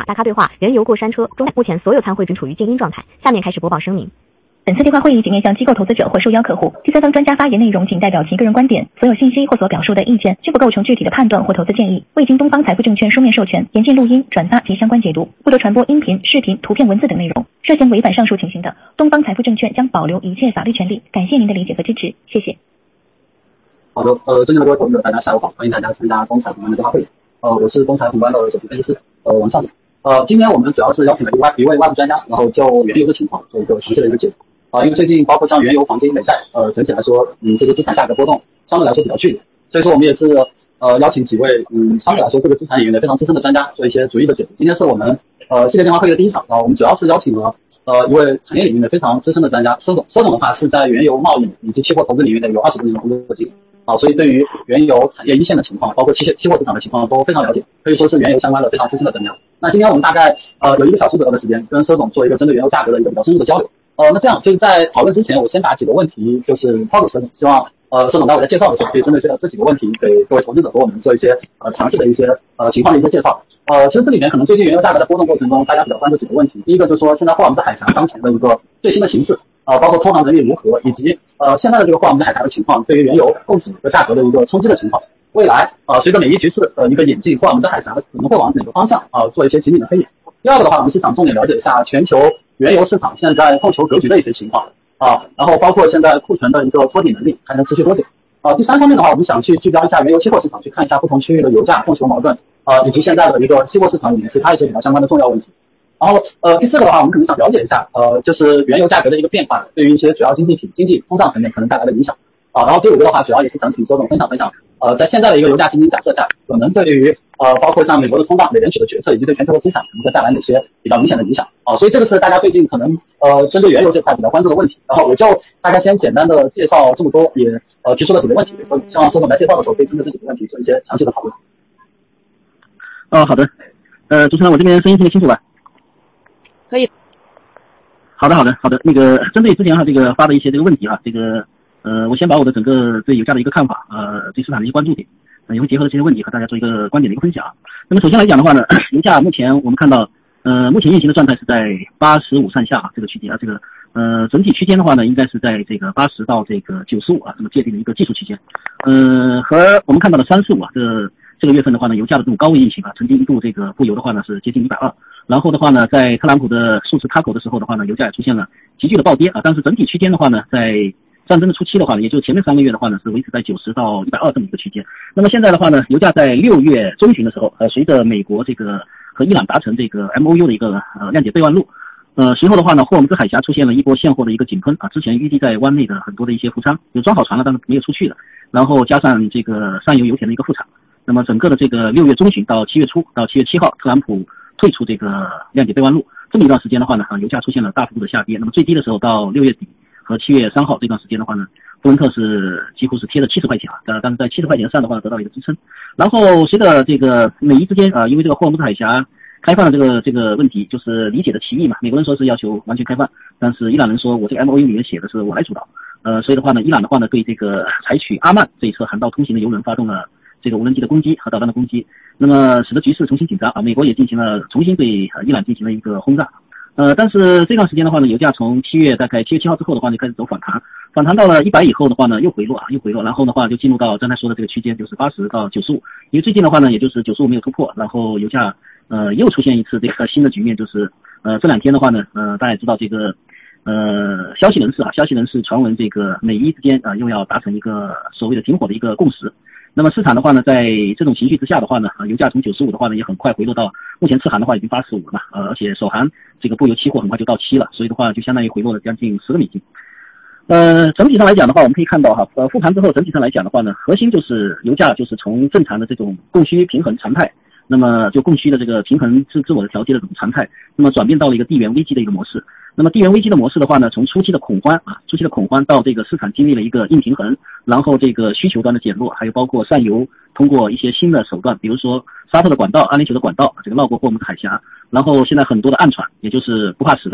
大咖对话，原油过山车中，目前所有参会均处于静音状态。下面开始播报声明。 本次电话会议仅面向机构投资者或受邀客户，第三方专家发言内容仅代表其个人观点，所有信息或所表述的意见均不构成具体的判断或投资建议，未经东方财富证券书面授权，严禁录音、转发及相关解读，不得传播音频、视频、图片、文字等内容。涉嫌违反上述情形的，东方财富证券将保留一切法律权利。感谢您的理解和支持，谢谢。 好的，尊敬的各位投资者，大家下午好，欢迎大家参加公财宏观的电话会议。我是公财宏观的首席分析师王少总。今天我们主要是邀请了一位外部专家，然后就原油的情况做一个详细的一个解读。因为最近包括像原油、黄金、美债，整体来说，这些资产价格波动相对来说比较剧烈，所以说我们也是邀请几位相对来说这个资产领域的非常资深的专家做一些逐一的解读。今天是我们系列电话会议的第一场，我们主要是邀请了一位产业领域的非常资深的专家，佘总的话是在原油贸易以及期货投资领域内有20多年的工作经历。所以对于原油产业一线的情况，包括期货市场的情况都非常了解，可以说是原油相关的非常资深的专家。那今天我们大概有1个小时左右的时间，跟佘总做一个针对原油价格的一个比较深入的交流。那这样就是在讨论之前，我先把几个问题就是抛给佘总，希望佘总待会在介绍的时候可以针对这几个问题给各位投资者和我们做一些详细的一些情况的一些介绍。其实这里面可能最近原油价格的波动过程中，大家比较关注几个问题。第一个就是说现在霍尔木兹海峡当前的一个最新的形势，包括通航能力如何，以及现在的这个霍尔木兹海峡的情况对于原油供给和价格的一个冲击的情况。未来随着美伊局势的一个演进，霍尔木兹海峡可能会往哪个方向做一些紧紧的推演。第二个的话，我们市场重点了解一下全球原油市场现在供求格局的一些情况然后包括现在库存的一个托底能力还能持续多久。第三方面的话，我们想去聚焦一下原油期货市场，去看一下不同区域的油价供求矛盾以及现在的一个期货市场里面其他一些比较相关的重要问题。然后第四个的话，我们可能想了解一下就是原油价格的一个变化对于一些主要经济体经济通胀层面可能带来的影响然后第五个的话，主要也是想请佘总分享在现在的一个油价情景假设下，可能对于包括像美国的通胀、美联储的决策以及对全球的资产可能会带来哪些比较明显的影响所以这个是大家最近可能针对原油这块比较关注的问题。然后我就大概先简单的介绍这么多，也提出了几个问题，所以希望佘总来介绍的时候可以针对这几个问题做一些详细的讨论。 好的，主持人，我这边声音听得清楚吧？ 可以。 好的，那个针对之前这个发的一些这个问题这个我先把我的整个对油价的一个看法对市场的一些关注点也会结合这些问题和大家做一个观点的一个分享。那么首先来讲的话呢，油价目前我们看到目前运行的状态是在85上下这个区间这个整体区间的话呢，应该是在这个80到这个95这么界定的一个技术区间。和我们看到的35这个月份的话呢，油价的这种高位运行曾经一度这个布油的话呢是接近120，然后的话呢，在特朗普的数次卡口的时候的话呢，油价也出现了急剧的暴跌但是整体区间的话呢，在战争的初期的话呢，也就是前面3个月的话呢，是维持在90到120这么一个区间。那么现在的话呢，油价在6月中旬的时候，随着美国这个和伊朗达成这个 MOU 的一个谅解备忘录，随后的话呢，霍尔木兹海峡出现了一波现货的一个井喷之前预计在湾内的很多的一些浮仓有装好船了，但是没有出去的，然后加上这个上游油田的一个复产，那么整个的这个6月中旬到7月初到7月7号，特朗普退出这个谅解备忘录，这么一段时间的话呢，油价出现了大幅度的下跌。那么最低的时候到6月底和7月3号这段时间的话呢，布伦特是几乎是贴了70块钱但是在70块钱上的话得到一个支撑。然后随着这个美伊之间因为这个霍尔木兹海峡开放的这个问题，就是理解的歧义嘛，美国人说是要求完全开放，但是伊朗人说我这个 MOU 里面写的是我来主导。所以的话呢，伊朗的话呢对这个采取阿曼这一侧航道通行的油轮发动了这个无人机的攻击和导弹的攻击，那么使得局势重新紧张美国也进行了重新对伊朗进行了一个轰炸。但是这段时间的话呢，油价从大概7月7号之后的话就开始走反弹到了100以后的话呢又回落，然后的话就进入到刚才说的这个区间，就是80到95。因为最近的话呢，也就是95没有突破，然后油价又出现一次这个新的局面，就是这2天的话呢大家也知道这个消息人士传闻这个美伊之间又要达成一个所谓的停火的一个共识。那么市场的话呢，在这种情绪之下的话呢，油价从95的话呢也很快回落到目前次韩的话已经85了而且首韩这个布油期货很快就到期了，所以的话就相当于回落了将近10个美金。整体上来讲的话，我们可以看到复盘之后整体上来讲的话呢，核心就是油价就是从正常的这种供需平衡常态，那么就供需的这个平衡自我的调节的这种常态，那么转变到了一个地缘危机的一个模式。那么地缘危机的模式的话呢，从初期的恐慌到这个市场经历了一个硬平衡，然后这个需求端的减弱，还有包括上游通过一些新的手段，比如说沙特的管道、阿联酋的管道这个绕过霍尔木兹海峡，然后现在很多的暗船，也就是不怕死的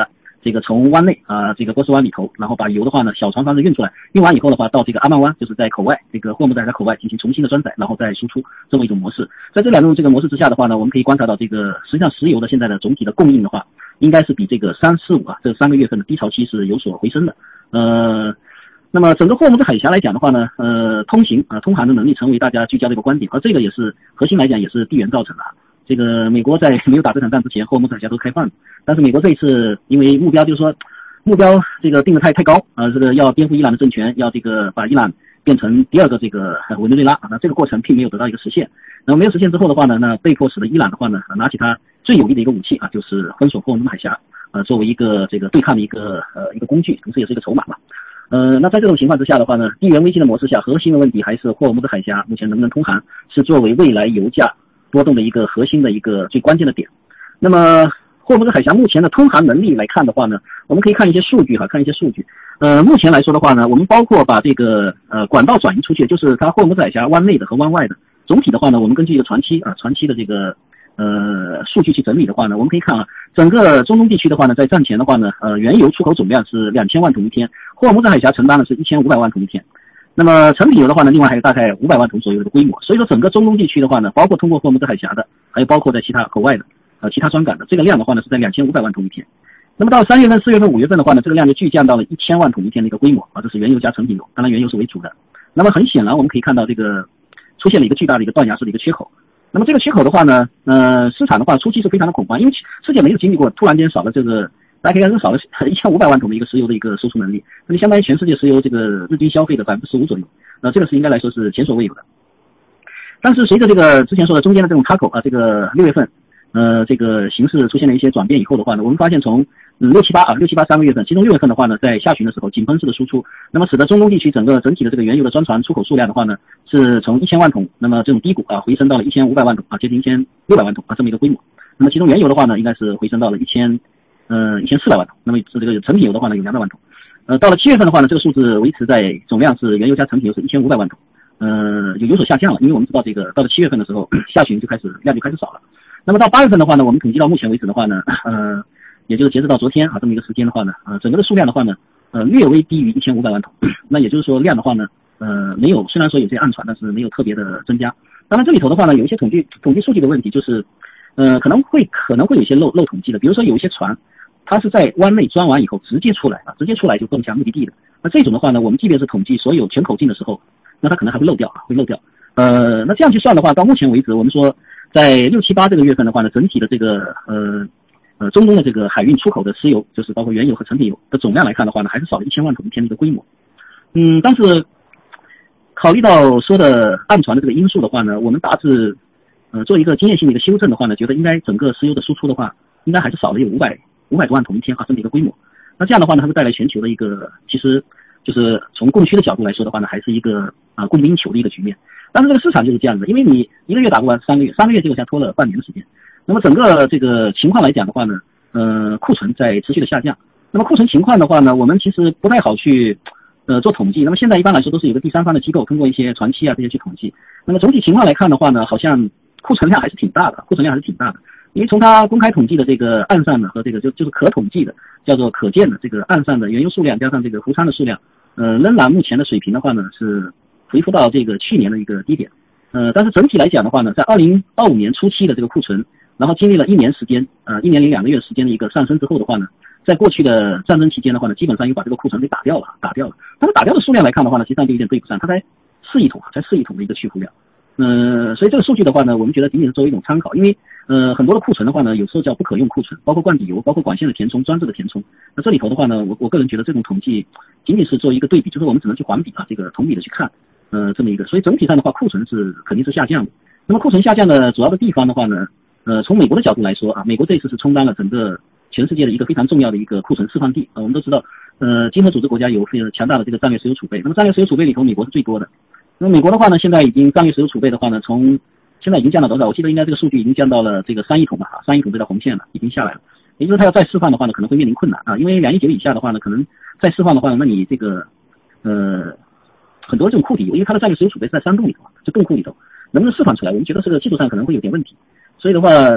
这个从湾内这个波斯湾里头，然后把油的话呢小船方式运出来，运完以后的话到这个阿曼湾，就是在口外这个霍姆兹海峡口外进行重新的装载，然后再输出这么一种模式。在这两种这个模式之下的话呢，我们可以观察到这个实际上石油的现在的总体的供应的话，应该是比这个3、4、5这3个月份的低潮期是有所回升的。那么整个霍姆兹海峡来讲的话呢，通航的能力成为大家聚焦的一个观点，而这个也是核心来讲也是地缘造成的。这个美国在没有打这场战之前，霍姆兹海峡都开放的，但是美国这一次因为目标这个定得太高这个要颠覆伊朗的政权，要这个把伊朗变成第二个这个委内瑞拉那这个过程并没有得到一个实现。那么没有实现之后的话呢，那被迫使得伊朗的话呢拿起它最有力的一个武器就是封锁霍姆兹海峡作为一个这个对抗的一个工具，同时也是一个筹码嘛。那在这种情况之下的话呢，地缘危机的模式下，核心的问题还是霍姆兹海峡目前能不能通航，是作为未来油价波动的一个核心的一个最关键的点。那么霍姆兹海峡目前的通航能力来看的话呢，我们可以看一些数据目前来说的话呢，我们包括把这个管道转移出去，就是它霍姆兹海峡湾内的和湾外的总体的话呢，我们根据一个船期的这个数据去整理的话呢，我们可以看整个中东地区的话呢，在战前的话呢，原油出口总量是2000万桶一天，霍姆兹海峡承担的是1500万桶一天。那么成品油的话呢，另外还有大概500万桶左右的规模。所以说整个中东地区的话呢，包括通过霍姆兹海峡的，还有包括在其他口外的其他专港的，这个量的话呢是在2500万桶一天。那么到3月份、4月份、5月份的话呢，这个量就巨降到了1000万桶一天的一个规模这是原油加成品油，当然原油是为主的。那么很显然我们可以看到这个出现了一个巨大的一个断崖式的一个缺口。那么这个缺口的话呢，市场的话初期是非常的恐慌，因为世界没有经历过突然间少了这个，大家可以看少了1500万桶的一个石油的一个输出能力，那就相当于全世界石油这个日均消费的15%左右，这个是应该来说是前所未有的。但是随着这个之前说的中间的这种插口这个6月份这个形势出现了一些转变以后的话呢，我们发现从6、7、8 3个月份，其中6月份的话呢，在下旬的时候井喷式的输出，那么使得中东地区整体的这个原油的专船出口数量的话呢，是从1000万桶，那么这种低谷回升到了1500万桶接近1600万桶这么一个规模。那么其中原油的话呢，应该是回升到了1400万桶，那么这个成品油的话呢有200万桶。到了7月份的话呢，这个数字维持在总量是原油加成品油是1500万桶，有所下降了，因为我们知道这个到了7月份的时候，下旬量就开始少了。那么到8月份的话呢，我们统计到目前为止的话呢，也就是截止到昨天这么一个时间的话呢，整个的数量的话呢，略微低于1500万桶。那也就是说量的话呢，没有，虽然说有些暗船，但是没有特别的增加。当然这里头的话呢，有一些统计数据的问题，就是可能会有一些漏统计的，比如说有一些船，它是在湾内装完以后直接出来就奔向目的地的。那这种的话呢，我们即便是统计所有全口径的时候，那它可能还会漏掉。那这样去算的话，到目前为止，我们说在6、7、8这个月份的话呢，整体的这个中东的这个海运出口的石油，就是包括原油和成品油的总量来看的话呢，还是少了1000万桶一天的一个规模。但是考虑到说的暗船的这个因素的话呢，我们大致做一个经验性的一个修正的话呢，觉得应该整个石油的输出的话，应该还是少了有500多万桶一天这么一个规模。那这样的话呢，它会带来全球的一个，其实就是从供需的角度来说的话呢，还是一个供不应求的一个局面。但是这个市场就是这样子，因为你1个月打不完3个月结果才拖了半年的时间。那么整个这个情况来讲的话呢，库存在持续的下降。那么库存情况的话呢，我们其实不太好去做统计。那么现在一般来说都是有个第三方的机构通过一些传期这些去统计。那么总体情况来看的话呢，好像库存量还是挺大的。因为从它公开统计的这个岸上的和这个就是可统计的叫做可见的这个岸上的原油数量加上这个浮仓的数量，仍然目前的水平的话呢是恢复到这个去年的一个低点。但是整体来讲的话呢，在2025年初期的这个库存，然后经历了1年时间1年0.2个月时间的一个上升之后的话呢，在过去的战争期间的话呢，基本上又把这个库存给打掉了。但是打掉的数量来看的话呢，实际上就有点对不上，它才4亿桶的一个去库量。所以这个数据的话呢，我们觉得仅仅是作为一种参考，因为很多的库存的话呢，有时候叫不可用库存，包括灌底油，包括管线的填充、装置的填充。那这里头的话呢，我个人觉得这种统计仅仅是做一个对比，就是我们只能去环比这个同比的去看，这么一个。所以整体上的话，库存是肯定是下降的。那么库存下降的主要的地方的话呢，从美国的角度来说美国这次是充当了整个全世界的一个非常重要的一个库存释放地。我们都知道，经合组织国家有非常强大的这个战略石油储备。那么战略石油储备里头，美国是最多的。那么美国的话呢，现在已经战略石油储备的话呢，从现在已经降到多少？我记得应该这个数据已经降到了这个3亿桶3亿桶这条红线了，已经下来了。也就是它要再释放的话呢，可能会面临困难因为2.9亿以下的话呢，可能再释放的话呢，那你这个很多这种库底油，因为它的战略石油储备是在山洞里头，就洞库里头，能不能释放出来？我们觉得这个技术上可能会有点问题。所以的话，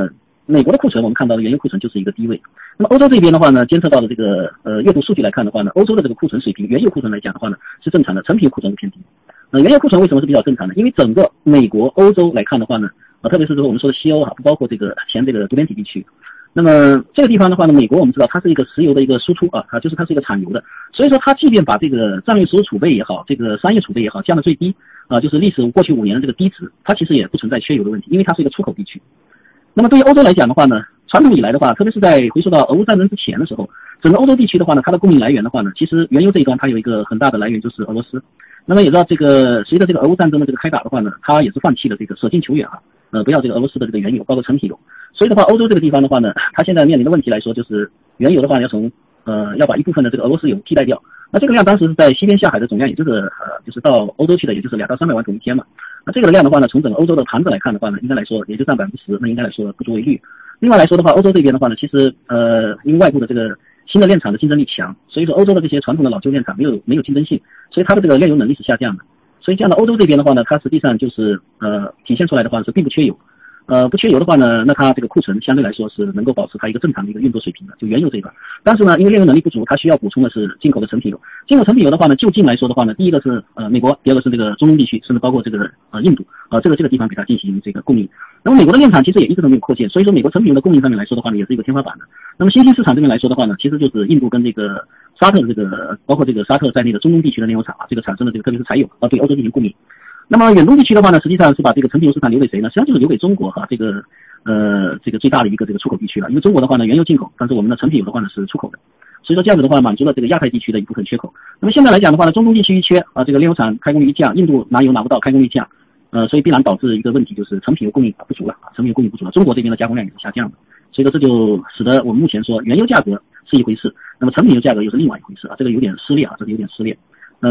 美国的库存我们看到的原油库存就是一个低位。那么欧洲这边的话呢，监测到的这个阅读数据来看的话呢，欧洲的这个库存水平，原油库存来讲的话呢是正常的，成品库存是偏低。原油库存为什么是比较正常的？因为整个美国、欧洲来看的话呢，特别是我们说的西欧不包括这个前这个多边体地区。那么这个地方的话呢，美国我们知道它是一个石油的一个输出它是一个产油的，所以说它即便把这个战略石油储备也好，这个商业储备也好降到最低就是历史过去5年的这个低值，它其实也不存在缺油的问题，因为它是一个出口地区。那么对于欧洲来讲的话呢，传统以来的话，特别是在回溯到俄乌战争之前的时候，整个欧洲地区的话呢，它的供应来源的话呢，其实原油这一端它有一个很大的来源就是俄罗斯。那么也知道这个随着这个俄乌战争的这个开打的话呢，它也是放弃了这个舍近求远不要这个俄罗斯的这个原油，包括成品油。所以的话，欧洲这个地方的话呢，它现在面临的问题来说，就是原油的话要把一部分的这个俄罗斯油替代掉。那这个量当时是在西边下海的总量，也就是到欧洲去的，也就是2到300万桶一天嘛。那这个量的话呢，从整个欧洲的盘子来看的话呢，应该来说也就占10%，那应该来说不足为虑。另外来说的话，欧洲这边的话呢，其实因为外部的这个新的炼厂的竞争力强，所以说欧洲的这些传统的老旧炼厂没有竞争性，所以它的这个炼油能力是下降的。所以这样的欧洲这边的话呢，它实际上就是体现出来的话是并不缺油。不缺油的话呢，那它这个库存相对来说是能够保持它一个正常的一个运作水平的，就原油这一块。但是呢，因为炼油能力不足，它需要补充的是进口的成品油。进口成品油的话呢，就近来说的话呢，第一个是美国，第二个是这个中东地区，甚至包括这个印度这个地方给它进行这个供应。那么美国的炼厂其实也一直都没有扩建，所以说美国成品油的供应上面来说的话呢，也是一个天花板的。那么新兴市场这边来说的话呢，其实就是印度跟这个沙特的这个包括这个沙特在内的中东地区的炼油厂这个产生的这个特别是柴油对欧洲进行供应。那么远东地区的话呢，实际上是把这个成品油市场留给谁呢？实际上就是留给中国这个最大的一个这个出口地区了。因为中国的话呢，原油进口，但是我们的成品油的话呢是出口的，所以说这样子的话满足了这个亚太地区的一部分缺口。那么现在来讲的话呢，中东地区一缺这个炼油厂开工率一降，印度拿油拿不到，开工率降，所以必然导致一个问题，就是成品油供应不足了，成品油供应不足了，中国这边的加工量也是下降的。所以说这就使得我们目前说原油价格是一回事，那么成品油价格又是另外一回事这个有点撕裂这个有点撕裂。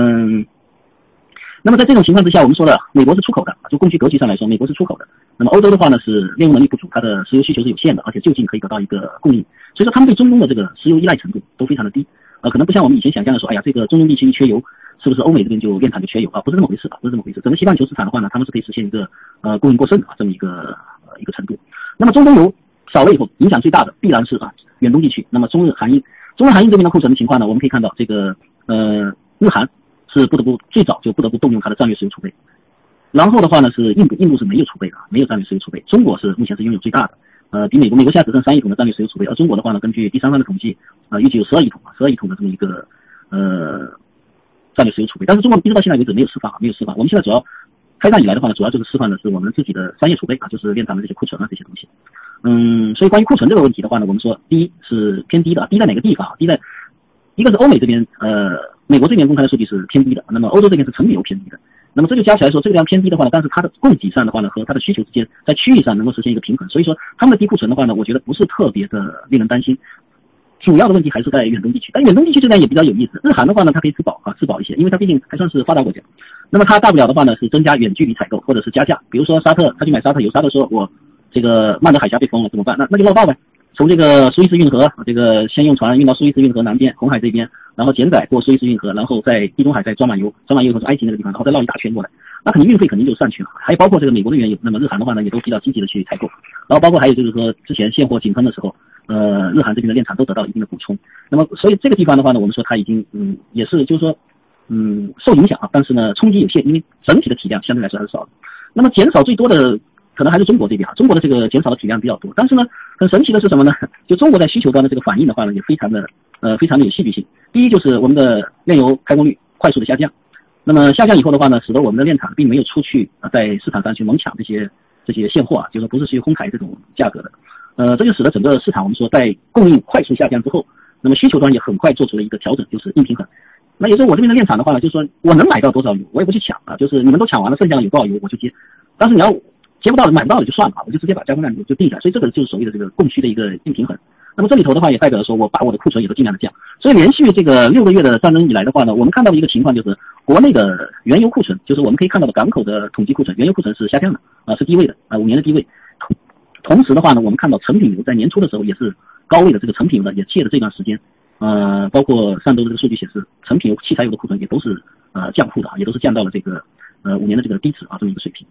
那么在这种情况之下，我们说了，美国是出口的，就供需格局上来说，美国是出口的。那么欧洲的话呢，是炼油能力不足，它的石油需求是有限的，而且就近可以得到一个供应，所以说他们对中东的这个石油依赖程度都非常的低。可能不像我们以前想象的说，这个中东地区一缺油，是不是欧美这边就炼厂就缺油不是这么回事不是这么回事。整个西半球市场的话呢，他们是可以实现一个供应过剩这么一个程度。那么中东油少了以后，影响最大的必然是远东地区。那么中日韩印这边的库存的情况呢，我们可以看到这个日韩是最早就不得不动用它的战略石油储备，然后的话呢是印度是没有储备的，没有战略石油储备。中国是目前是拥有最大的，比美国现在只剩3亿桶的战略石油储备，而中国的话呢，根据第三方的统计，预计有12亿桶的这么一个战略石油储备。但是中国一直到现在为止没有释放。我们现在主要开战以来的话呢，主要就是释放的是我们自己的商业储备就是炼厂的这些库存这些东西。所以关于库存这个问题的话呢，我们说第一是偏低的，低在哪个地方？低在一个是欧美这边美国这边公开的数据是偏低的，那么欧洲这边是成品油偏低的。那么这就加起来说，这个量偏低的话呢，但是它的供给上的话呢，和它的需求之间在区域上能够实现一个平衡，所以说他们的低库存的话呢，我觉得不是特别的令人担心。主要的问题还是在远东地区，但远东地区这边也比较有意思。日韩的话呢，它可以自保一些，因为它毕竟还算是发达国家。那么它大不了的话呢，是增加远距离采购或者是加价。比如说沙特，他去买沙特油，沙特说我这个曼德海峡被封了怎么办？那就绕道呗。从这个苏伊士运河，这个先用船运到苏伊士运河南边红海这边，然后减载过苏伊士运河，然后在地中海再装满油以后是埃及那个地方，然后再绕一大圈过来，那肯定运费肯定就上去了。还有包括这个美国的原油，那么日韩的话呢也都比较积极的去采购，然后包括还有就是说之前现货井喷的时候，日韩这边的炼厂都得到了一定的补充。那么所以这个地方的话呢，我们说它已经也是就是说受影响但是呢冲击有限，因为整体的体量相对来说还是少的。那么减少最多的可能还是中国这边中国的这个减少的体量比较多，但是呢，很神奇的是什么呢？就中国在需求端的这个反应的话呢，也非常的有戏剧性。第一就是我们的炼油开工率快速的下降，那么下降以后的话呢，使得我们的炼厂并没有出去在市场上去猛抢这些现货就是不是去哄抬这种价格的。这就使得整个市场我们说在供应快速下降之后，那么需求端也很快做出了一个调整，就是硬平衡。那也就是我这边的炼厂的话呢，就是说我能买到多少油，我也不去抢就是你们都抢完了，剩下的有多少油我就接，但是你要接不到的买不到的就算了我就直接把加工量就定下来，所以这个就是所谓的这个供需的一个硬平衡。那么这里头的话也代表了说我把我的库存也都尽量的降，所以连续这个6个月的战争以来的话呢，我们看到的一个情况就是国内的原油库存，就是我们可以看到的港口的统计库存，原油库存是下降的是低位的5年的低位。同时的话呢，我们看到成品油在年初的时候也是高位的，这个成品油呢也借着这段时间包括上周的这个数据显示，成品油、汽柴油的库存也都是降负的也都是降到了这个5年的这个低值这么一个水平。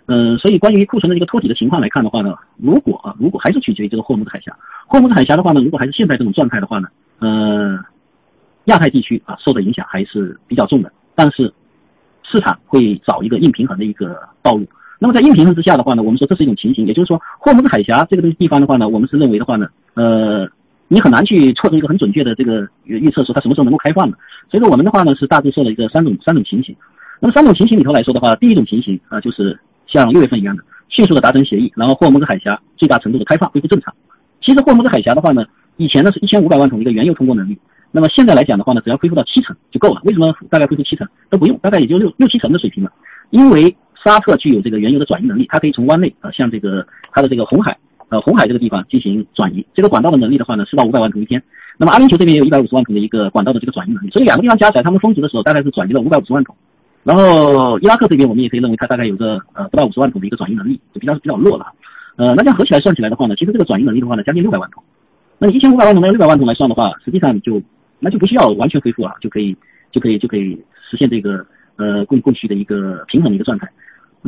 所以关于库存的这个托底的情况来看的话呢，如果还是取决于这个霍尔木兹海峡，霍尔木兹海峡的话呢，如果还是现在这种状态的话呢，亚太地区受的影响还是比较重的，但是市场会找一个硬平衡的一个道路。那么在硬平衡之下的话呢，我们说这是一种情形，也就是说霍尔木兹海峡这个地方的话呢，我们是认为的话呢，你很难去做出一个很准确的这个预测，说它什么时候能够开放的。所以说我们的话呢是大致设了一个三种情形。那么三种情形里头来说的话，第一种情形就是像6月份一样的迅速的达成协议，然后霍尔木兹海峡最大程度的开放恢复正常。其实霍尔木兹海峡的话呢，以前呢是1500万桶的一个原油通过能力，那么现在来讲的话呢，只要恢复到70%就够了。为什么大概恢复70%都不用，大概也就6-7成的水平了。因为沙特具有这个原油的转移能力，它可以从湾内向这个它的这个红海这个地方进行转移。这个管道的能力的话呢，4到500万桶一天。那么阿联酋这边也有150万桶的一个管道的这个转移能力，所以两个地方加起来，他们峰值的时候大概是转移了550万桶。然后伊拉克这边我们也可以认为它大概有个不到50万桶的一个转移能力，就比较弱了。那这样合起来算起来的话呢，其实这个转移能力的话呢，将近600万桶。那你1500万桶到600万桶来算的话，实际上就不需要完全恢复就可以实现这个供需的一个平衡的一个状态。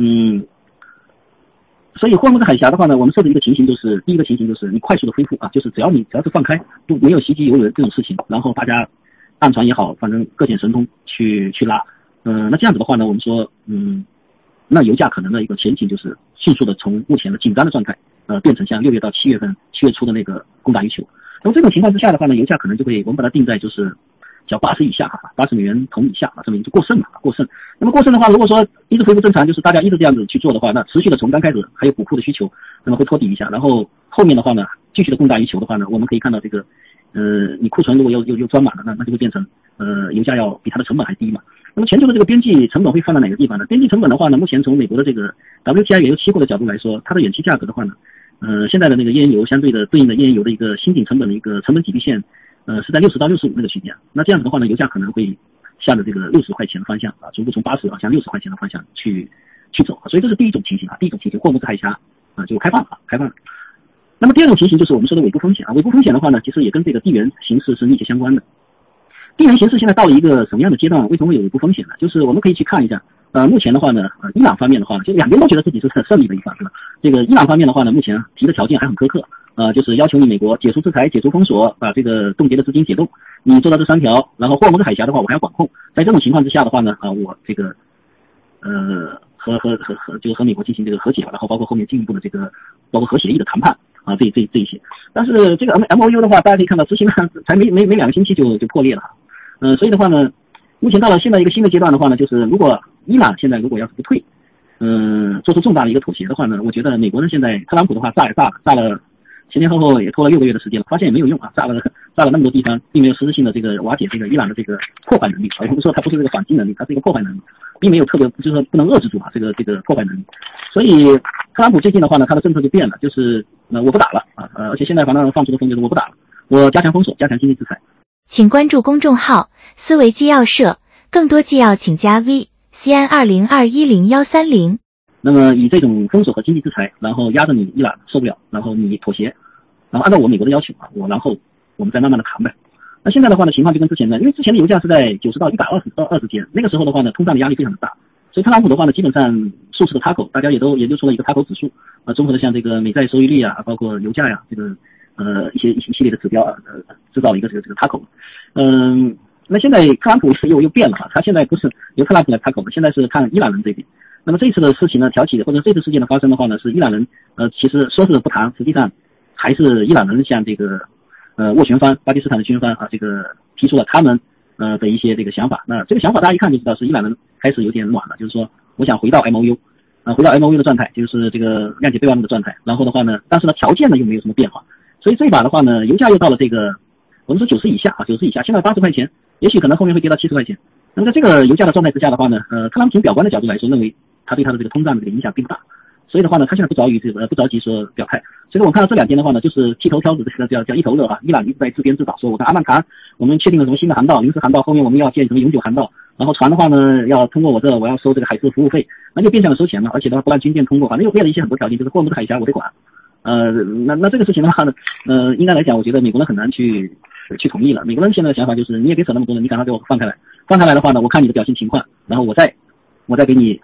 所以霍尔木兹海峡的话呢，我们设的一个情形就是，第一个情形就是你快速的恢复就是只要是放开，都没有袭击油轮这种事情，然后大家岸船也好，反正各显神通去拉。那这样子的话呢，我们说那油价可能的一个前景就是迅速的从目前的紧张的状态变成像6月到7月初的那个供大于求。那么这种情况之下的话呢，油价可能就会我们把它定在就是叫80以下80美元桶以下这么就过剩了。那么过剩的话，如果说一直恢复正常，就是大家一直这样子去做的话，那持续的从刚开始还有补库的需求，那么会托底一下，然后后面的话呢，继续的供大于求的话呢，我们可以看到这个你库存如果又装满了，那就会变成油价要比它的成本还低嘛。那么全球的这个边际成本会放在哪个地方呢？边际成本的话呢，目前从美国的这个 WTI 原油期货的角度来说，它的远期价格的话呢，现在的那个页岩油相对应的页岩油的一个新进成本的一个成本比例线是在60到65那个区间。那这样子的话呢，油价可能会向着这个60块钱的方向逐步从80向60块钱的方向去走。所以这是第一种情形第一种情形，霍尔木兹海峡就开放了。那么第二种情形就是我们说的尾部风险尾部风险的话呢，其实也跟这个地缘形势是密切相关的。地缘形势现在到了一个什么样的阶段？为什么会有尾部风险呢？就是我们可以去看一下，目前的话呢，伊朗方面的话，就两边都觉得自己是胜利的一方，对吧？这个伊朗方面的话呢，目前提的条件还很苛刻，就是要求你美国解除制裁、解除封锁，把这个冻结的资金解冻。你做到这3条，然后霍尔木兹海峡的话，我还要管控。在这种情况之下的话呢，我这个和美国进行这个和解，然后包括后面进一步的这个包括核协议的谈判这一些。但是这个 MOU 的话，大家可以看到执行了才没2个星期就破裂了。所以的话呢，目前到了现在一个新的阶段的话呢，就是如果伊朗现在如果要是不退，做出重大的一个妥协的话呢，我觉得美国呢现在特朗普的话炸了前后也拖了6个月的时间了，发现也没有用炸了那么多地方，并没有实质性的这个瓦解这个伊朗的这个破坏能力。我们说它不是这个反击能力，它是一个破坏能力，并没有特别就是说不能遏制住这个破坏能力。所以特朗普最近的话呢，他的政策就变了，就是我不打了而且现在反正放出的风就是我不打了，我加强封锁，加强经济制裁。 请关注公众号思维纪要社，更多纪要请加 V CN20210130。 那么以这种封锁和经济制裁，然后压着你伊朗受不了，然后你妥协，然后按照我美国的要求然后我们再慢慢的谈呗。那现在的话呢，情况就跟之前的，因为之前的油价是在90到120间，那个时候的话呢，通胀的压力非常的大，所以特朗普的话呢，基本上数次的塔口，大家也都研究出了一个塔口指数综合的像这个美债收益率包括油价这个一系列的指标制造了一个这个塔口。那现在特朗普又变了他现在不是由特朗普来塔口的，现在是看伊朗人这边。那么这次的事情呢，挑起或者这次事件的发生的话呢，是伊朗人其实说是不谈，实际上还是伊朗人向这个斡旋方巴基斯坦的宣方这个提出了他们的一些这个想法。那这个想法大家一看就知道是伊朗人开始有点软了，就是说我想回到 MOU 的状态，就是这个谅解备忘录的状态。然后的话呢，但是呢条件呢又没有什么变化，所以这一把的话呢，油价又到了这个我们说90以下90以下，现在80块钱，也许可能后面会跌到70块钱。那么在这个油价的状态之下的话呢，特朗普从表观的角度来说，认为他对他的这个通胀的这个影响并不大，所以的话呢，他现在不着急说表态。所以我们看到这2天的话呢，就是剃头挑子，这个叫一头热伊朗一直在自编自导，说我跟阿曼卡我们确定了什么新的航道，临时航道，后面我们要建什么永久航道，然后船的话呢要通过我要收这个海事服务费，那就变相的收钱了，而且的话不让军舰通过，反正又列了一些很多条件，就是霍尔木兹海峡我得管。那这个事情的话呢，应该来讲，我觉得美国人很难去同意了。美国人现在的想法就是，你也别扯那么多了，你赶快给我放开来的话呢，我看你的表现情况，然后我再给你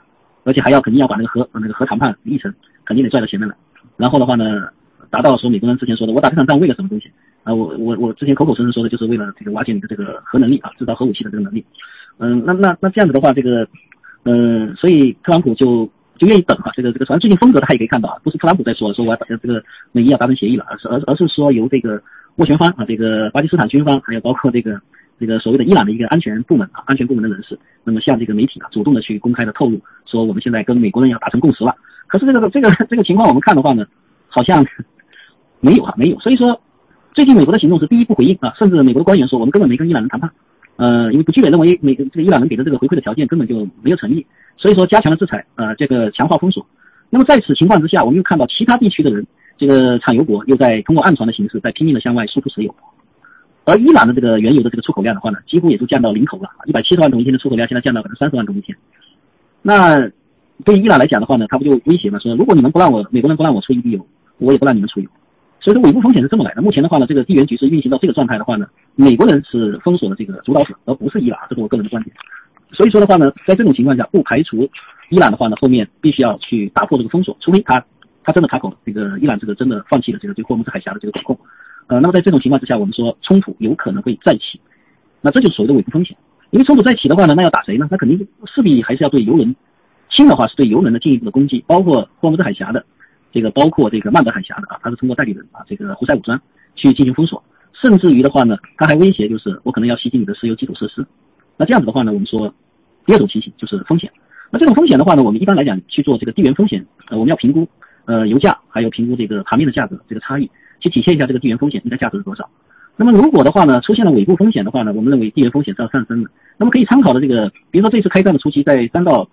而且还要肯定要把那个核谈判议程肯定得拽到前面来，然后的话呢，达到说美国人之前说的我打这场仗为了什么东西啊？我之前口口声声说的就是为了这个瓦解你的这个核能力啊，制造核武器的这个能力。那这样子的话，这个所以特朗普就愿意等啊，这个反正最近风格大家也可以看到啊，不是特朗普在说我要这个美伊要达成协议了，而是说由这个斡旋方啊，这个巴基斯坦军方，还有包括这个所谓的伊朗的一个安全部门的人士，那么向这个媒体啊主动的去公开的透露说我们现在跟美国人要达成共识了。可是这个情况我们看的话呢，好像没有。所以说最近美国的行动是第一不回应啊，甚至美国的官员说我们根本没跟伊朗人谈判，因为不具备认为这个伊朗人给的这个回馈的条件根本就没有诚意，所以说加强了制裁，这个强化封锁。那么在此情况之下，我们又看到其他地区的人，这个产油国又在通过暗船的形式在拼命的向外输出石油，而伊朗的这个原油的这个出口量的话呢，几乎也就降到零头了，170万桶一天的出口量现在降到30万桶一天。那对于伊朗来讲的话呢，他不就威胁嘛，说如果你们美国人不让我出一滴油，我也不让你们出油。所以说尾部风险是这么来的。目前的话呢，这个地缘局势运行到这个状态的话呢，美国人是封锁的这个主导者，而不是伊朗，这是我个人的观点。所以说的话呢，在这种情况下，不排除伊朗的话呢，后面必须要去打破这个封锁，除非他真的卡口了，这个伊朗这个真的放弃了这个对霍姆兹海峡的这个管控。那么在这种情况之下，我们说冲突有可能会再起，那这就是所谓的尾部风险。因为冲突再起的话呢，那要打谁呢？那肯定势必还是要对油轮，轻的话是对油轮的进一步的攻击，包括霍姆兹海峡的包括这个曼德海峡的它是通过代理人这个胡塞武装去进行封锁，甚至于的话呢，他还威胁就是我可能要袭击你的石油基础设施。那这样子的话呢，我们说第二种情形就是风险。那这种风险的话呢，我们一般来讲去做这个地缘风险，我们要评估油价，还有评估这个盘面的价格这个差异，去体现一下这个地缘风险应该价值是多少。那么如果的话呢，出现了尾部风险的话呢，我们认为地缘风险是要上升的。那么可以参考的这个，比如说这次开战的初期，在3到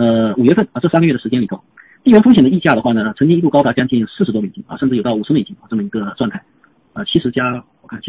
5月份这3个月的时间里头，地缘风险的溢价的话呢，曾经一度高达将近40多美金甚至有到50美金这么一个状态，70加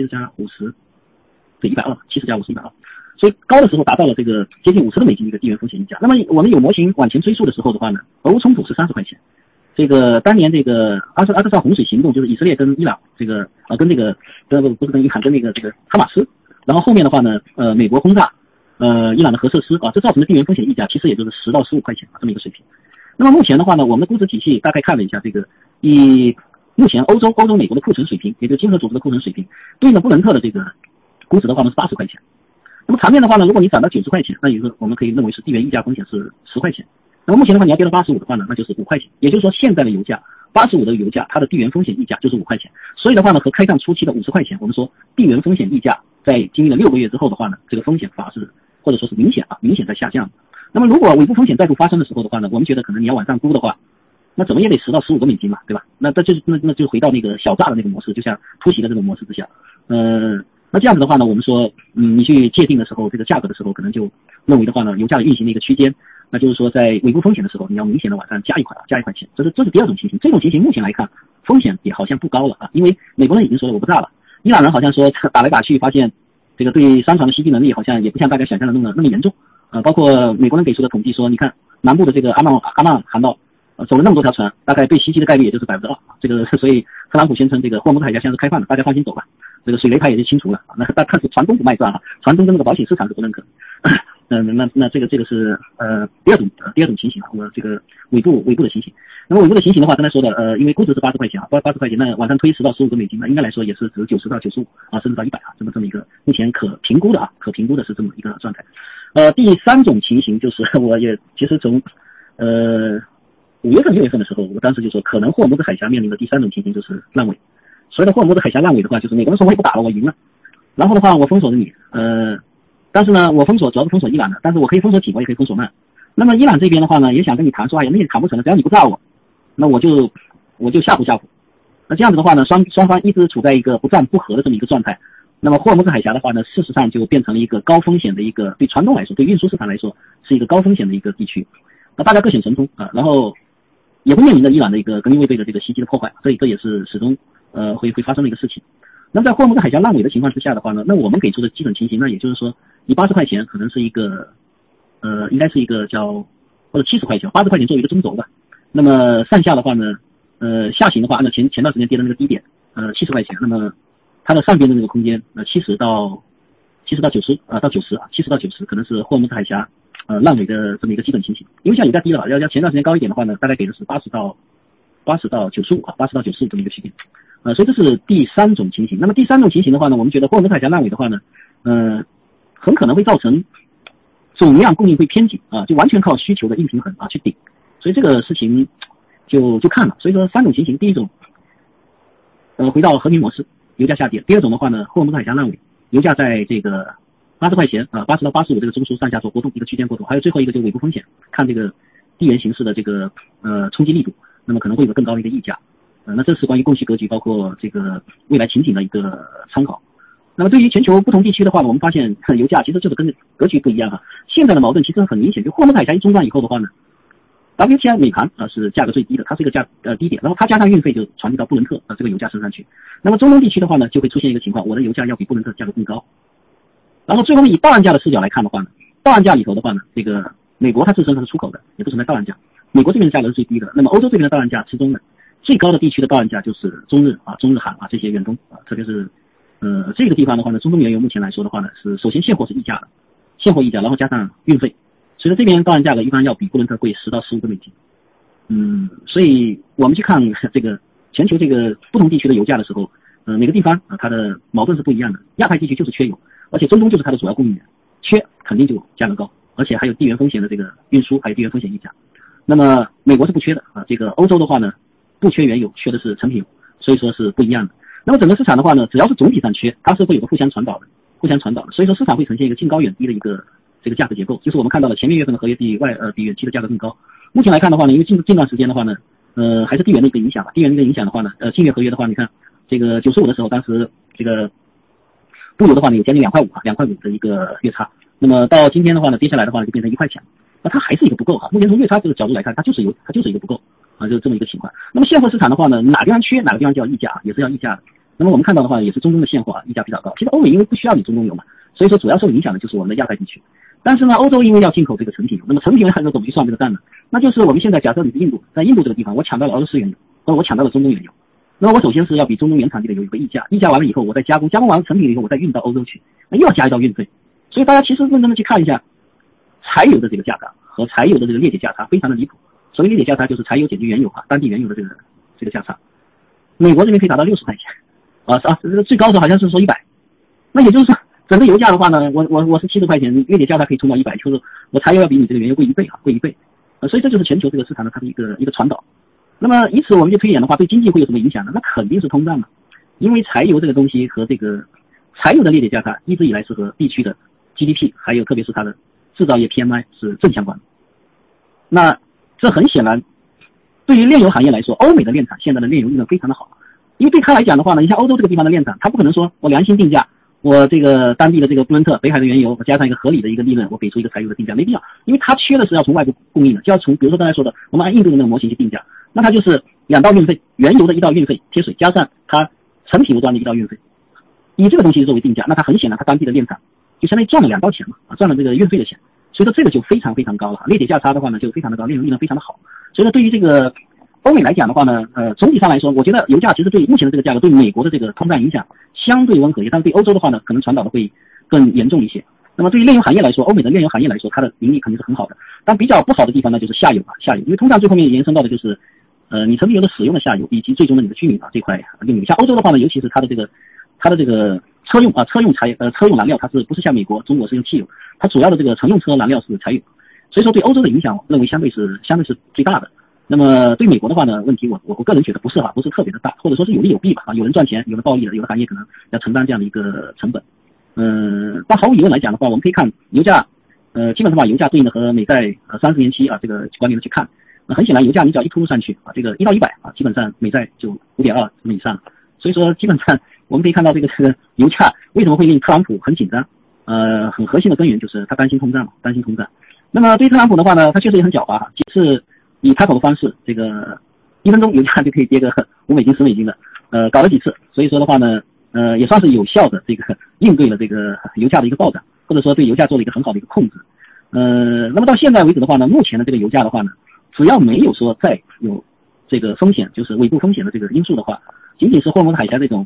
50，对120，70加50，120。所以高的时候达到了这个接近50的美金的一个地缘风险溢价。那么我们有模型往前追溯的时候的话呢，俄乌冲突是30块钱。这个当年这个阿特萨洪水行动，就是以色列跟伊朗不是跟伊朗，跟这个哈马斯，然后后面的话呢，美国轰炸伊朗的核设施这造成的地缘风险溢价其实也就是10到15块钱这么一个水平。那么目前的话呢，我们的估值体系大概看了一下，这个以目前欧洲美国的库存水平，也就是经合组织的库存水平，对应的布伦特的这个估值的话呢是80块钱。那么长面的话呢，如果你涨到90块钱，那也就是我们可以认为是地缘溢价风险是10块钱。那么目前的话，你要跌到85的话呢，那就是5块钱。也就是说，现在的油价85的油价，它的地缘风险溢价就是5块钱。所以的话呢，和开战初期的50块钱，我们说地缘风险溢价在经历了6个月之后的话呢，这个风险法是或者说是明显在下降。那么如果尾部风险再度发生的时候的话呢，我们觉得可能你要往上估的话，那怎么也得10到15个美金嘛，对吧？那就回到那个小炸的那个模式，就像突袭的这种模式之下，那这样子的话呢，我们说，你去界定的时候，这个价格的时候，可能就认为的话呢，油价运行的一个区间，那就是说在尾部风险的时候，你要明显的往上加一块钱，这是第二种情形。这种情形目前来看，风险也好像不高了因为美国人已经说了我不炸了，伊朗人好像说打来打去，发现这个对商船的袭击能力好像也不像大家想象的那么严重包括美国人给出的统计说，你看南部的这个阿曼航道走了那么多条船，大概被袭击的概率也就是2%，这个所以特朗普宣称这个霍姆兹海峡现在是开放的，大家放心走吧，这个水雷牌也就清除了但是船东不卖账船东跟那个保险市场是不认可那这个是第二种情形我这个尾部的情形。那么尾部的情形的话，刚才说的因为估值是80块钱80块钱，那往上推10到15个美金，那应该来说也是值90到95甚至到100这么一个目前可评估的是这么一个状态。第三种情形就是我也其实从5月份6月份的时候，我当时就说可能霍尔木兹海峡面临的第三种情形就是烂尾。所谓的霍尔木兹海峡烂尾的话，就是美国人说我也不打了，我赢了，然后的话我封锁着你但是呢我主要是封锁伊朗的，但是我可以封锁紧，我也可以封锁慢。那么伊朗这边的话呢，也想跟你谈说那也谈不成了，只要你不炸我，那我就吓唬。那这样子的话呢，双方一直处在一个不战不和的这么一个状态。那么霍尔木兹海峡的话呢，事实上就变成了一个高风险的一个，对船东来说，对运输市场来说是一个高风险的一个地区。那大家各显神通然后也会面临着伊朗的一个革命卫队的这个袭击的破坏，所以这也是始终会发生的一个事情。那么在霍尔木兹海峡烂尾的情况之下的话呢，那我们给出的基本情形呢，也就是说以80块钱可能是一个应该是一个或者70块钱80块钱作为一个中轴吧。那么上下的话呢下行的话，按照前段时间跌的那个低点70块钱，那么它的上边的那个空间70到90可能是霍尔木兹海峡烂尾的这么一个基本情形。因为像油价低了，要前段时间高一点的话呢，大概给的是80到95啊，80到95这么一个区间。所以这是第三种情形。那么第三种情形的话呢，我们觉得霍尔木兹海峡烂尾的话呢，很可能会造成总量供应会偏紧啊，就完全靠需求的硬平衡啊去顶。所以这个事情就看了。所以说三种情形，第一种回到和平模式，油价下跌；第二种的话呢，霍尔木兹海峡烂尾，油价在这个80块钱啊，80到85这个中枢上下做波动，一个区间波动。还有最后一个就是尾部风险，看这个地缘形势的这个冲击力度，那么可能会有更高的一个溢价。那这是关于供需格局包括这个未来情景的一个参考。那么对于全球不同地区的话呢，我们发现油价其实就是跟格局不一样哈。现在的矛盾其实很明显，就霍尔木兹海峡一中断以后的话呢，WTI 美盘是价格最低的，它是一个低点，然后它加上运费就传递到布伦特这个油价身上去。那么中东地区的话呢，就会出现一个情况，我的油价要比布伦特价格更高。然后最后以到岸价的视角来看的话呢，到岸价里头的话呢，这个美国它自身它是出口的，也不存在到岸价，美国这边的价格是最低的，那么欧洲这边的到岸价适中的。最高的地区的到岸价就是中日韩啊这些远东啊，特别是这个地方的话呢，中东原油目前来说的话呢，是首先现货是溢价的，现货溢价，然后加上运费，所以说这边到岸价格一般要比布伦特贵10到15个美金。所以我们去看这个全球这个不同地区的油价的时候，每个地方它的矛盾是不一样的。亚太地区就是缺油，而且中东就是它的主要供应源，缺肯定就价格高，而且还有地缘风险的这个运输，还有地缘风险溢价。那么美国是不缺的啊，这个欧洲的话呢不缺原油，缺的是成品油，所以说是不一样的。那么整个市场的话呢，只要是总体上缺，它是会有个互相传导的，所以说市场会呈现一个近高远低的一个这个价格结构，就是我们看到了前面月份的合约比远期的价格更高。目前来看的话呢，因为近段时间的话呢，还是地缘的一个影响吧。地缘的一个影响的话呢，近月合约的话，你看这个95的时候，当时这个布油的话呢有将近2块5的一个月差，那么到今天的话呢，跌下来的话就变成1块钱，那它还是一个不够哈。目前从月差这个角度来看，它就是一个不够啊，就是这么一个情况。那么现货市场的话呢，哪个地方缺哪个地方就要溢价，也是要溢价的。那么我们看到的话，也是中东的现货溢价比较高。其实欧美因为不需要你中东油嘛，所以说主要受影响的就是我们的亚太地区。但是呢，欧洲因为要进口这个成品油，那么成品油还是怎么去算这个账呢？那就是我们现在假设你是印度，在印度这个地方，我抢到了俄罗斯原油，或者我抢到了中东原油，那么我首先是要比中东原产地的油有个溢价，溢价完了以后，我再加工完了成品以后，我再运到欧洲去，那又要加一道运费。所以大家其实认真的去看一下柴油的这个价格和柴油的这个裂解价差非常的离谱。所谓裂解价差就是柴油减去原油当地原油的这个价差。美国这边可以达到60块钱这个最高的好像是说100。那也就是说整个油价的话呢，我是70块钱，裂解价差可以冲到100，就是我柴油要比你这个原油贵1倍。所以这就是全球这个市场的它的一个传导。那么以此我们就推演的话，对经济会有什么影响呢？那肯定是通胀嘛，因为柴油这个东西和这个柴油的裂解价差一直以来是和地区的 GDP 还有特别是它的制造业 PMI 是正相关的。那这很显然对于炼油行业来说，欧美的炼厂现在的炼油利润非常的好，因为对他来讲的话呢，你像欧洲这个地方的炼厂，他不可能说我良心定价，我这个当地的这个布伦特北海的原油，我加上一个合理的一个利润，我给出一个柴油的定价，没必要，因为它缺的是要从外部供应的，就要从比如说刚才说的我们按印度的那个模型去定价，那它就是2道运费，原油的1道运费贴水，加上它成品油端的1道运费，以这个东西作为定价，那它很显然它当地的炼厂就相当于赚了2道钱嘛，赚了这个运费的钱，所以说这个就非常非常高了，裂解价差的话呢就非常的高，炼油利润非常的好。所以说对于这个欧美来讲的话呢，总体上来说，我觉得油价其实对目前的这个价格对美国的这个通胀影响相对温和一些，但是对欧洲的话呢，可能传导的会更严重一些。那么对于炼油行业来说，欧美的炼油行业来说，它的盈利肯定是很好的，但比较不好的地方呢就是下游，因为通胀最后面延伸到的就是你成品油的使用的下游以及最终的你的居民这块用油。像欧洲的话呢，尤其是它的这个车用燃料，它是不是像美国、中国是用汽油，它主要的这个乘用车燃料是柴油，所以说对欧洲的影响认为相对是最大的。那么对美国的话呢，问题我个人觉得不是特别的大，或者说是有利有弊吧，有人赚钱，有人暴利的，有的行业可能要承担这样的一个成本。但毫无疑问来讲的话，我们可以看油价，基本上把油价对应的和美债30年期这个观点的去看，很显然油价你只要一突入上去这个1到100基本上美债就5.2这么以上，所以说基本上我们可以看到这个油价为什么会令特朗普很紧张，很核心的根源就是他担心通胀。那么对于特朗普的话呢，他确实也很狡猾几次以开口的方式，这个1分钟油价就可以跌个5美金10美金的，搞了几次，所以说的话呢，也算是有效的这个应对了这个油价的一个暴涨，或者说对油价做了一个很好的一个控制。那么到现在为止的话呢，目前的这个油价的话呢，只要没有说再有这个风险，就是尾部风险的这个因素的话，仅仅是霍尔木兹海峡这种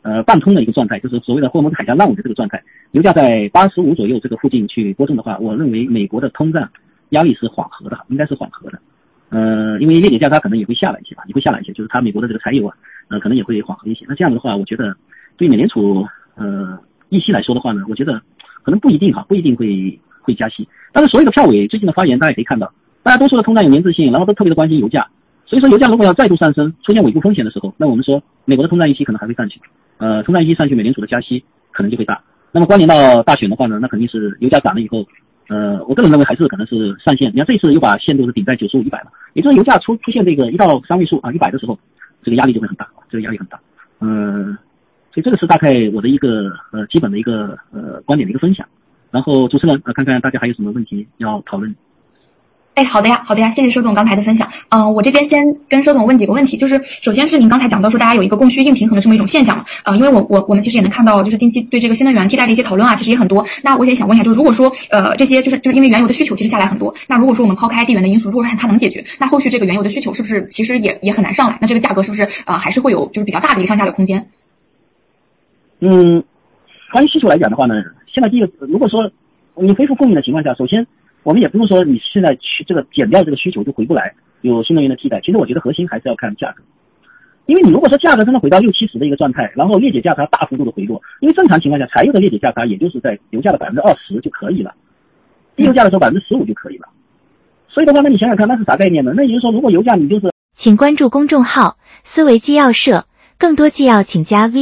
半通的一个状态，就是所谓的霍尔木兹海峡浪尾的这个状态，油价在85左右这个附近去波动的话，我认为美国的通胀压力是缓和的，应该是缓和的。因为页解价它可能也会下来一些吧，就是它美国的这个柴油啊，可能也会缓和一些。那这样的话，我觉得对美联储议息来说的话呢，我觉得可能不一定会加息。但是所有的票委最近的发言，大家可以看到，大家都说的通胀有粘滞性，然后都特别的关心油价。所以说油价如果要再度上升，出现尾部风险的时候，那我们说美国的通胀预期可能还会上去，通胀预期上去，美联储的加息可能就会大。那么关联到大选的话呢，那肯定是油价涨了以后，我个人认为还是可能是上限。你看这一次又把限度是顶在95、100了，也就是油价出现这个1到3位数啊100的时候，这个压力就会很大，所以这个是大概我的一个基本的一个观点的一个分享。然后主持人看看大家还有什么问题要讨论。 好的呀，谢谢佘总刚才的分享。我这边先跟佘总问几个问题，就是首先是您刚才讲到说大家有一个供需硬平衡的这么一种现象嘛，因为我们其实也能看到，就是近期对这个新能源替代的一些讨论啊，其实也很多。那我也想问一下，就是如果说这些就是因为原油的需求其实下来很多，那如果说我们抛开地缘的因素，如果它能解决，那后续这个原油的需求是不是其实也很难上来？那这个价格是不是还是会有就是比较大的一个上下的空间？ 关于需求来讲的话呢，现在第一个，如果说你恢复供应的情况下，首先我们也不用说你现在去这个减掉这个需求就回不来，有新能源的替代。其实我觉得核心还是要看价格，因为你如果说价格真的回到60、70的一个状态，然后裂解价差大幅度的回落，因为正常情况下柴油的裂解价差也就是在油价的20%就可以了，低油价的时候15%就可以了。所以的话，那你想想看，那是啥概念呢？那也就是说，如果油价你就是请关注公众号思维纪要社，更多纪要请加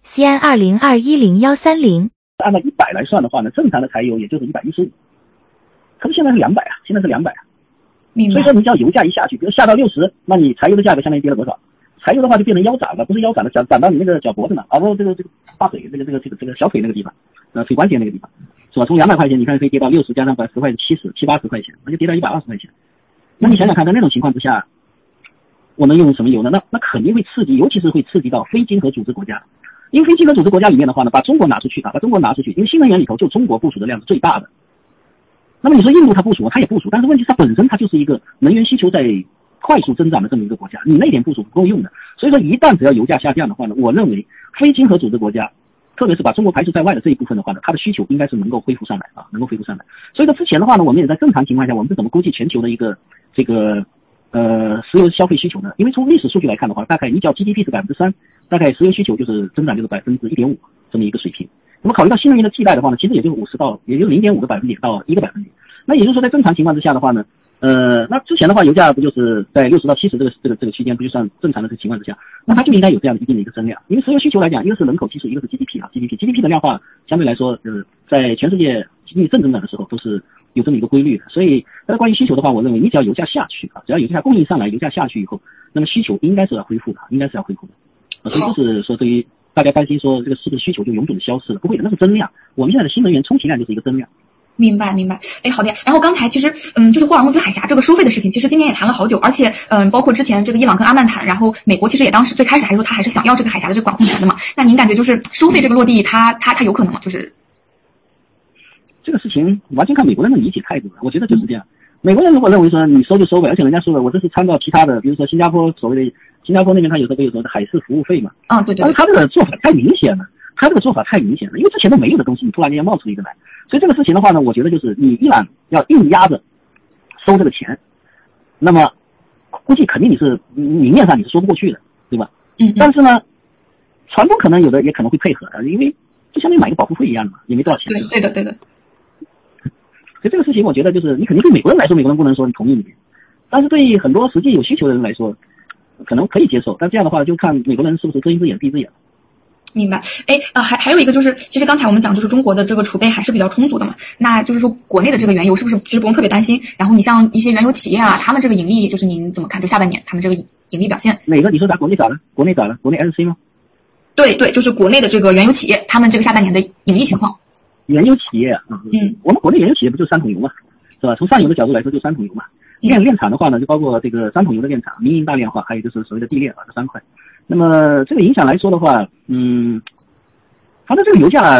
V CN20210130。 按照100来算的话呢，正常的柴油也就是115。可是现在是200啊， 明白。 所以说你只要油价一下去，比如下到60，那你柴油的价格相当于跌了多少？柴油的话就变成腰斩了，不是腰斩了，涨到你那个脚脖子呢，不这个大腿这个小腿那个地方，腿关节那个地方，是吧？从200块钱你看可以跌到60，加上10块70、70-80块钱，那就跌到120块钱。那你想想看，在那种情况之下，我们用什么油呢？那肯定会刺激，尤其是会刺激到非经合组织国家。因为非经合组织国家里面的话呢，把中国拿出去，因为新能源里头就中国部署的量是最大的。那么你说印度它部署，它也部署，但是问题是它本身它就是一个能源需求在快速增长的这么一个国家，你那点部署不够用的。所以说一旦只要油价下降的话呢，我认为非经合组织国家，特别是把中国排除在外的这一部分的话呢，它的需求应该是能够恢复上来。所以说之前的话呢，我们也在正常情况下，我们是怎么估计全球的一个这个石油消费需求呢？因为从历史数据来看的话，大概你只要 GDP 是3%，大概石油需求就是增长就是1.5%这么一个水平。那么考虑到新能源的替代的话呢，其实也就是0.5个百分点到1个百分点。那也就是说，在正常情况之下的话呢，那之前的话，油价不就是在60到70这个区间，不就算正常的这个情况之下，那它就应该有这样的一定的一个增量。因为石油需求来讲，一个是人口基数，一个是 GDP 的量化，相对来说，在全世界经济正增长的时候都是有这么一个规律的。所以，关于需求的话，我认为你只要油价下去只要油价供应上来，油价下去以后，那么需求应该是要恢复的。所以就是说，对于大家担心说这个是不是需求就永久的消失了，不会的，那是增量。我们现在的新能源充其量就是一个增量。 明白。好的呀。然后刚才其实就是霍尔木兹海峡这个收费的事情，其实今年也谈了好久，而且包括之前这个伊朗跟阿曼谈，然后美国其实也当时最开始还说他还是想要这个海峡的这个管控权的嘛。那您感觉就是收费这个落地，它有可能吗？就是这个事情完全看美国人的理解态度，我觉得就是这样。美国人如果认为说你收就收呗，而且人家说了，我这是参照其他的，比如说新加坡那边他有时候的海事服务费嘛。对。但是他这个做法太明显了，因为之前都没有的东西，你突然间要冒出一个来。所以这个事情的话呢，我觉得就是你伊朗要硬压着收这个钱，那么估计肯定你是明面上你是说不过去的，对吧？但是呢，船东可能有的也可能会配合的，因为就相当于买个保护费一样的嘛，也没多少钱。 对的。 所以这个事情我觉得就是你肯定对美国人来说，美国人不能说你同意你，但是对于很多实际有需求的人来说，可能可以接受。但这样的话就看美国人是不是睁一只眼闭一只眼。 明白。还有一个就是，其实刚才我们讲就是中国的这个储备还是比较充足的嘛，那就是说国内的这个原油是不是其实不用特别担心？然后你像一些原油企业啊，他们这个盈利就是您怎么看？就下半年他们这个盈利表现？ 哪个？你说国内咋了？国内 SC 吗？ 对，就是国内的这个原油企业，他们这个下半年的盈利情况。 原油企业啊，我们国内原油企业不就3桶油嘛，是吧？从上游的角度来说就3桶油嘛。炼厂的话呢，就包括这个3桶油的炼厂、民营大炼化，还有就是所谓的地炼这3块。那么这个影响来说的话，反正这个油价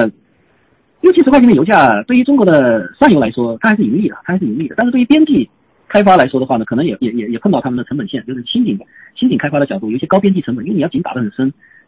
60、70块钱的油价，对于中国的上游来说，它还是盈利的。但是对于边际开发来说的话呢，可能也碰到他们的成本线，就是新井开发的角度，有一些高边际成本，因为你要井打得很深，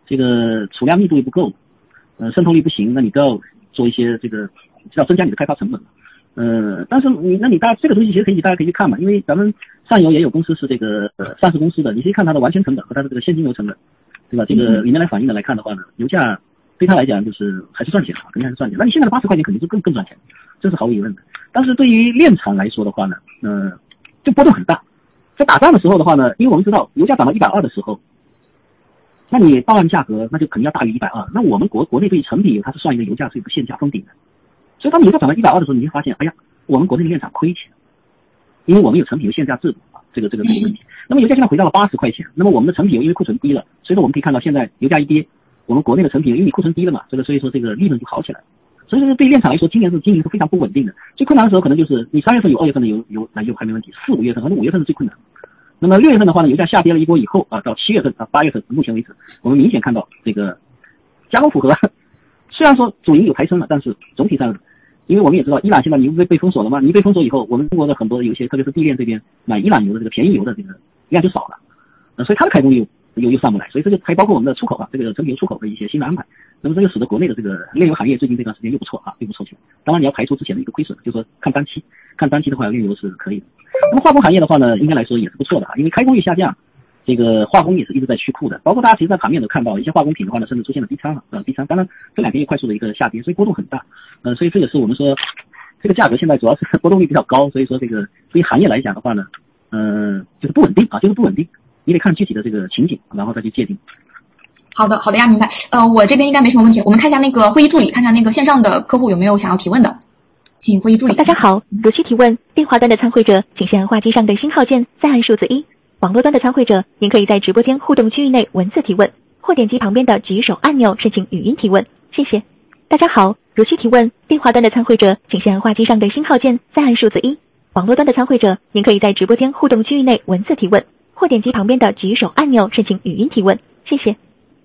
这个储量密度也不够，渗透率不行，那你都要做一些这个，要增加你的开发成本。但是你大家这个东西其实大家可以去看嘛，因为咱们上游也有公司是这个上市公司的，你可以看它的完全成本和它的这个现金流成本，对吧？这个里面来反映的来看的话呢，油价对他来讲就是还是赚钱啊，肯定还是赚钱。那你现在的80块钱肯定是更赚钱，这是毫无疑问的。但是对于炼厂来说的话呢，就波动很大。在打仗的时候的话呢，因为我们知道油价涨到120的时候，那你报案价格那就肯定要大于120。那我们国内对于成品油它是算一个油价是一个限价封顶的，所以当你油价涨到120的时候，你会发现，哎呀，我们国内的炼厂亏钱，因为我们有成品油限价制度啊，这个问题。那么油价现在回到了80块钱，那么我们的成品油因为库存低了，所以说我们可以看到现在油价一跌，我们国内的成品油因为你库存低了嘛，所以说这个利润就好起来了。所以说对炼厂来说，今年是经营是非常不稳定的。最困难的时候可能就是你3月份有2月份的油还没问题，4、5月份和5月份是最困难的。那么6月份的话呢，油价下跌了一波以后啊，到7月份啊8月份，目前为止，我们明显看到这个价格符合。虽然说主营有抬升了，但是总体上，因为我们也知道伊朗现在你被封锁了嘛，你被封锁以后，我们中国的很多有些特别是地炼这边买伊朗油的这个便宜油的这个量就少了，所以它的开工又上不来，所以这个还包括我们的出口啊，这个成品油出口的一些新的安排。那么这就使得国内的这个炼油行业最近这段时间又不错起来。当然你要排除之前的一个亏损，就是说看单期的话，炼油是可以的。那么化工行业的话呢，应该来说也是不错的，因为开工率下降，这个化工也是一直在趋库的。包括大家其实在盘面都看到一些化工品的话呢，甚至出现了低仓。当然这2个月快速的一个下跌，所以波动很大。所以这也是我们说这个价格现在主要是波动率比较高，所以说这个对于行业来讲的话呢，就是不稳定啊，你得看具体的这个情景，然后再去界定。 好的呀，明白。我这边应该没什么问题，我们看一下那个会议助理，看看那个线上的客户有没有想要提问的，请会议助理。 大家好，如需提问，电话端的参会者请先按话机上的星号键，再按数字1。网络端的参会者，您可以在直播间互动区域内文字提问，或点击旁边的举手按钮申请语音提问。谢谢。大家好，如需提问，电话端的参会者请先按话机上的星号键，再按数字1。网络端的参会者，您可以在直播间互动区域内文字提问，或点击旁边的举手按钮申请语音提问。谢谢。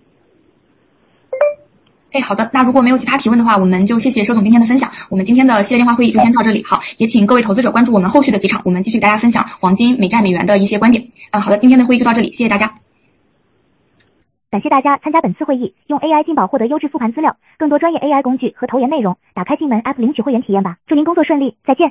好的，那如果没有其他提问的话，我们就谢谢佘总今天的分享。我们今天的系列电话会议就先到这里。好，也请各位投资者关注我们后续的几场，我们继续给大家分享黄金、美债、美元的一些观点。好的，今天的会议就到这里，谢谢大家。 感谢大家参加本次会议，用 AI 金宝获得优质复盘资料，更多专业 AI 工具和投研内容，打开进门 App 领取会员体验吧。祝您工作顺利，再见。